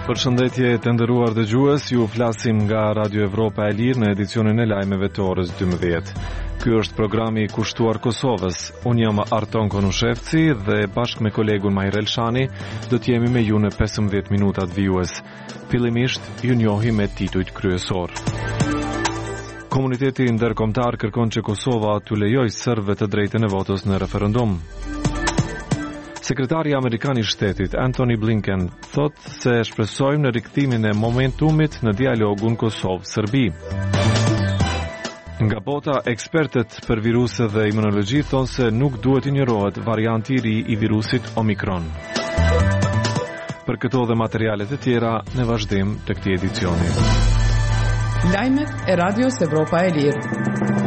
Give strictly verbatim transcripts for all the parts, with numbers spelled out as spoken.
Përshëndetje të nderuar dëgjues, ju flasim nga Radio Evropa e Lirë në edicionin e lajmeve të orës dymbëdhjetë. Ky është programi i kushtuar Kosovës. Unë jam Arton Konushevci dhe bashkë me kolegun Mahir Elshani do të jemi me ju në pesëmbëdhjetë minutat vijues. Fillimisht ju njohim me titujt kryesor. Komuniteti ndërkombëtar kërkon që Kosova t'u lejojë serbëve të drejtën e votës në referendum. Sekretari Amerikan i Shtetit Antony Blinken thot se shpresojmë në rikthimin e momentumit në dialogun Kosovë-Serbi. Nga bota, ekspertët për viruse dhe imunologji thonë se nuk duhet injorohet varianti i ri i virusit Omikron. Për këto dhe materialet e tjera në vazhdim të këtij edicioni. Lajmet e Radios Evropa e Lirë.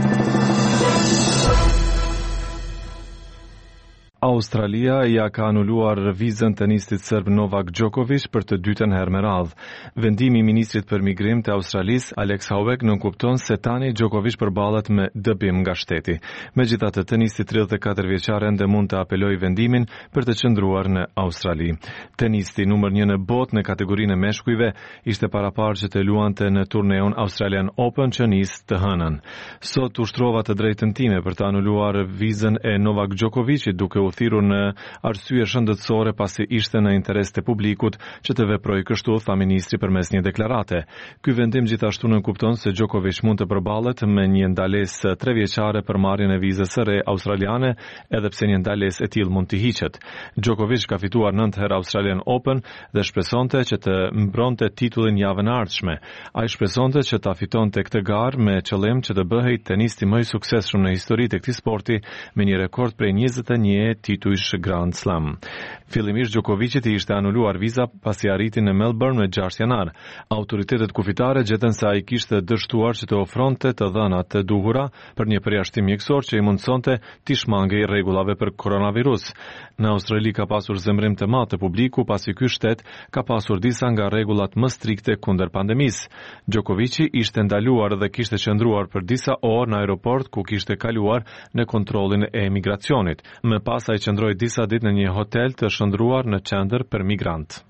Australia ja ka anuluar vizën tenistit serb Novak Djokovic për të dytën herë me radhë. Vendimi i ministrit për migrim të Australisë, Alex Howard, nënkupton se tani Djokovic përballet me dëbim nga shteti. Megjithatë, tenisti tridhjetë e katër vjeçar ende mund të apelojë vendimin për të qëndruar në Australi. Tenisti numër një në botë në kategorinë e meshkujve ishte paraparë që të luante në turneun Australian Open që nis të hënën. Sot ushtrova të drejtën time për të anuluar vizën e Novak Djokovicit, duke u thirrur në arsye shëndetësore pasi ishte në interes të publikut që të veprojë kështu, tha ministri përmes një deklarate. Ky vendim gjithashtu nënkupton se Djokovic mund të përballet me një ndalesë tre vjeçare për marrjen e vizës së re australiane, edhe pse një ndalesë e tillë mund të hiqet. Djokovic ka fituar nëntë herë Australian Open dhe shpresonte që të mbronte titullin javën e ardhshme. Ai shpresonte që ta fitonte këtë garë me qëllim që të bëhej tenisti më i suksesshëm në historitë e këtij sporti me një rekord prej njëzet e një titujsh Grand Slam. Fillimisht Djokovicit i ishte anuluar viza pasi arriti në Melbourne me gjashtë janar. Autoritetet kufitare gjetën se ai kishte dështuar që të ofronte të dhënat të duhura për një përjashtim mjekësor që i mundsonte t'i shmangej rregullave për koronavirus. Në Australi ka pasur zemrim të madh të publiku pasi ky shtet ka pasur disa nga rregullat më strikte kundër pandemisë. Djokovici ishte ndaluar dhe kishte qëndruar për disa orë në aeroport ku kishte kaluar në kontrollin e emigracionit. Më pas ai qëndroi disa ditë në një hotel të shndruar në qendër për migrant.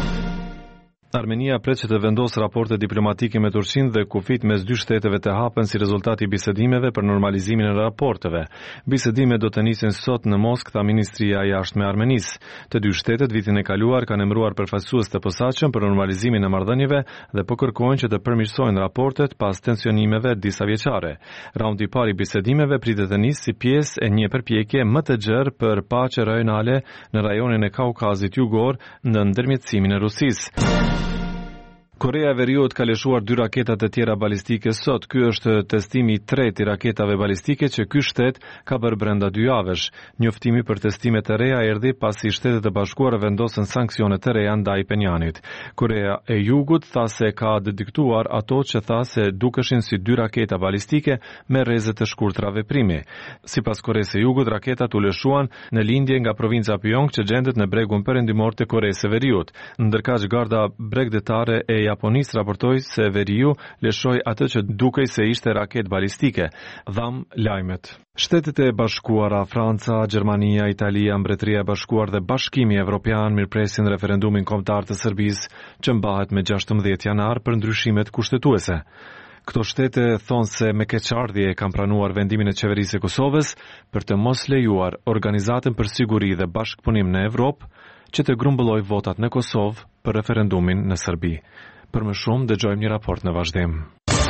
Armenia pret që të vendosë raporte diplomatike me Turqinë dhe kufit mes dy shteteve të hapen si rezultati i bisedimeve për normalizimin e raporteve. Bisedimet do të nisin sot në Moskë, tha Ministria e Jashtme e Armenisë. Të dy shtetet vitin e kaluar kanë emëruar përfaqësues të posaçëm për normalizimin e marrëdhënieve dhe po kërkojnë që të përmirësojnë raportet pas tensionimeve disa vjeçare. Raundi i parë i bisedimeve pritet të nisë si pjesë e një përpjekje më të gjerë për paqe rajonale në rajonin e Kaukazit Jugor në ndërmjetësimin e Rusisë. Korea e Veriut ka lëshuar dy raketat e tjera balistike sot. Ky është testimi i tretë i raketave balistike që ky shtet ka bërë brenda dy javësh. Njoftimi për testimet e reja erdhi pasi Shtetet e Bashkuara vendosën sanksione të reja ndaj Penjanit. Korea e Jugut tha se ka dediktuar ato që tha se dukeshin si dy raketa balistike me rreze të shkurtra veprimi. Sipas Koresë së Jugut, raketat u lëshuan në lindje nga provinca Pyong që gjendet në bregun perëndimor të Koresë së Veriut. Ndërkaq garda bregdetare e Japonisë raportoi se Veriu lëshoi atë që dukej se ishte raket balistike. Dham lajmet. Shtetet e Bashkuara, Franca, Gjermania, Italia, Mbretëria e Bashkuar dhe Bashkimi Evropian mirpresin referendumin kombëtar të Serbisë që mbahet me gjashtëmbëdhjetë janar për ndryshimet kushtetuese. Këto shtete thonë se me keqardhje kanë pranuar vendimin e qeverisë së Kosovës për të mos lejuar Organizatën për Siguri dhe Bashkëpunim në Evropë që të grumbullojë votat në Kosovë për referendumin në Serbi. Për më shumë, dëgjojmë një raport në vazhdim.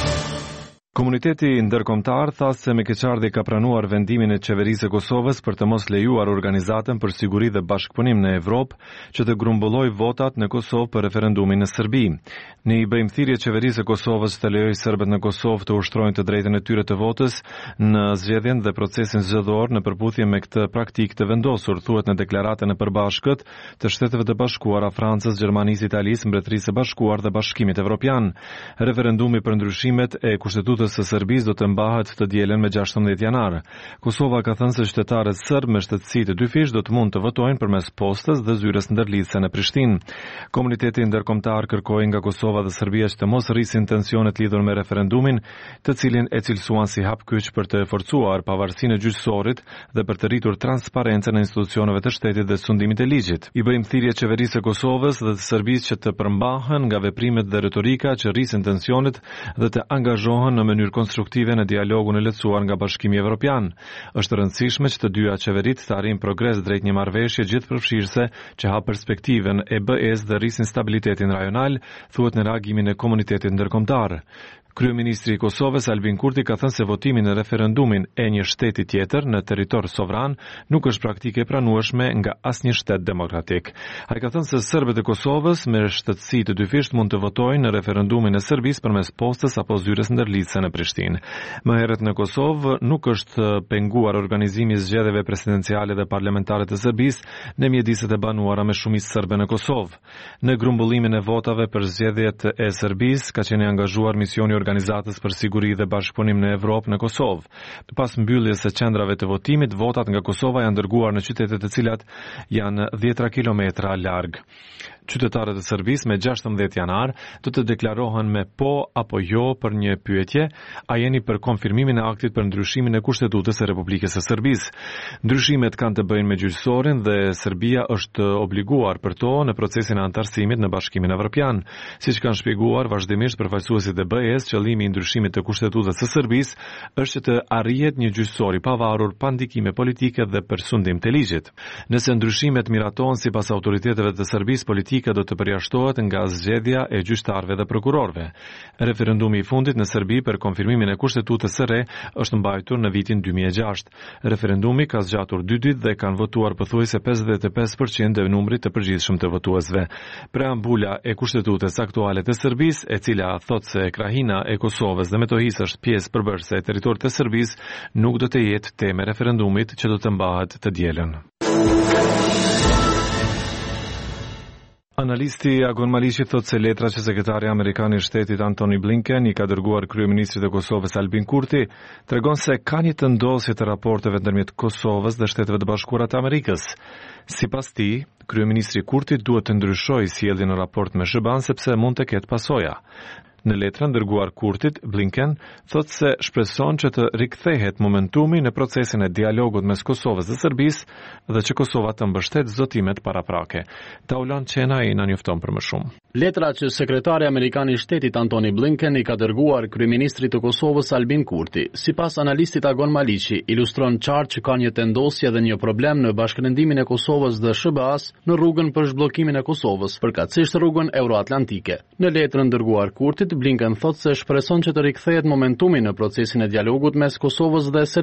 Komuniteti ndërkombëtar tha se me keqardhje ka pranuar vendimin e qeverisë së Kosovës për të mos lejuar Organizatën për Siguri dhe Bashkëpunim në Evropë që të grumbullojë votat në Kosovë për referendumin në Serbi. Ne i bëjmë thirrje qeverisë së Kosovës të lejojë serbët në Kosovë të ushtrojnë të drejtën e tyre të votës në zgjedhjen dhe procesin zgjedhor në përputhje me këtë praktikë të vendosur, thuhet në deklaratën e përbashkët të Shteteve të Bashkuara, Francës, Gjermanisë, Italisë, Mbretërisë së Bashkuar dhe Bashkimit Evropian. Referendumi për ndryshimet e kushtetutës zgjedhjes së Serbisë do të mbahet të dielën me gjashtëmbëdhjetë janar. Kosova ka thënë se qytetarët serb me shtetësi të dyfish do të mund të votojnë përmes postës dhe zyrës ndërlidhëse në Prishtinë. Komuniteti ndërkombëtar kërkoi nga Kosova dhe Serbia që të mos rrisin tensionet lidhur me referendumin, të cilin e cilësuan si hap kyç për të forcuar pavarësinë e gjyqësorit dhe për të rritur transparencën në institucioneve të shtetit dhe sundimit e ligjit. I bëjmë thirrje qeverisë së Kosovës dhe të Serbisë që të përmbahen nga veprimet dhe retorika që rrisin tensionet dhe të angazhohen në mënyrë konstruktive në dialogun e lehtësuar nga Bashkimi Evropian. Është e rëndësishme që të dyja qeveritë të arrijnë progres drejt një marrëveshje gjithëpërfshirëse që hap perspektiven e B E-s dhe rrisin stabilitetin rajonal, thuhet në reagimin e komunitetit ndërkombëtar. Kryeministri i Kosovës Albin Kurti ka thënë se votimi në referendumin e një shteti tjetër në territor sovran nuk është praktike e pranueshme nga asnjë shtet demokratik. Ai ka thënë se serbët e Kosovës me shtetësi të dyfisht mund të votojnë në referendumin e Serbisë përmes postës apo zyrës ndërlidhëse në Prishtinë. Më herët në Kosovë nuk është penguar organizimi i zgjedhjeve presidenciale dhe parlamentare të Serbisë në mjediset e banuara me shumicë serbe në Kosovë. Në grumbullimin e votave për zgjedhjet e Serbisë ka qenë angazhuar misioni Organizatës për Siguri dhe Bashkëpunim në Evropë në Kosovë. Pas mbylljes së qendrave të votimit, votat nga Kosova janë dërguar në qytete të cilat janë dhjetra kilometra larg. Qytetarët e Serbisë me gjashtëmbëdhjetë janar do të deklarohen me po apo jo për një pyetje: a jeni për konfirmimin e aktit për ndryshimin e Kushtetutës së Republikës së Serbisë? Ndryshimet kanë të bëjnë me gjyqësorin dhe Serbia është obliguar për to në procesin e antarësimit në Bashkimin Evropian. Siç kanë shpjeguar vazhdimisht përfaqësuesit e B E-s, qëllimi i ndryshimit të Kushtetutës së Serbisë është që të arrihet një gjyqësor i pavarur pa ndikime politike dhe për sundim të ligjit. Nëse ndryshimet miratohen sipas autoriteteve të Serbisë, politika do të përjashtohet nga zgjedhja e gjyqtarëve dhe prokurorëve. Referendumi i fundit në Serbi për konfirmimin e Kushtetutës së re është mbajtur në vitin dy mijë e gjashtë. Referendumi ka zgjatur dy ditë dhe kanë votuar pothuajse pesëdhjetë e pesë përqind e numrit të përgjithshëm të votuesve. Preambula e Kushtetutës aktuale të Serbisë, e cila thotë se krahina e Kosovës dhe Metohisë është pjesë përbërëse e territorit të Serbisë, nuk do të jetë temë e referendumit që do të mbahet të dielën. Analisti Agon Maliqi thotë se letra që sekretari amerikan i shtetit Antony Blinken i ka dërguar kryeministrit të Kosovës Albin Kurti tregon se ka një tëndosje të raporteve ndërmjet Kosovës dhe Shteteve të Bashkuara të Amerikës. Sipas tij, kryeministri Kurti duhet të ndryshojë sjelljen në raport me S B A-n sepse mund të ketë pasoja. Në letrën dërguar Kurtit, Blinken thotë se shpreson që të rikthehet momentumi në procesin e dialogut mes Kosovës dhe Serbisë dhe që Kosova të mbështet zotimet paraprake. Taulan Qenai na njofton për më shumë. Letra që sekretari amerikan i shtetit Antony Blinken i ka dërguar kryeministrit të Kosovës Albin Kurti, sipas analistit Agon Maliqi, ilustron qartë që ka një tendosje dhe një problem në bashkërendimin e Kosovës dhe S B A-s në rrugën për zhbllokimin e Kosovës, përkatësisht rrugën euroatlantike. Në letrën dërguar Kurtit, Blinken thotë se shpreson që të rikthehet momentumi në procesin e dialogut mes Kosovës dhe Serbisë.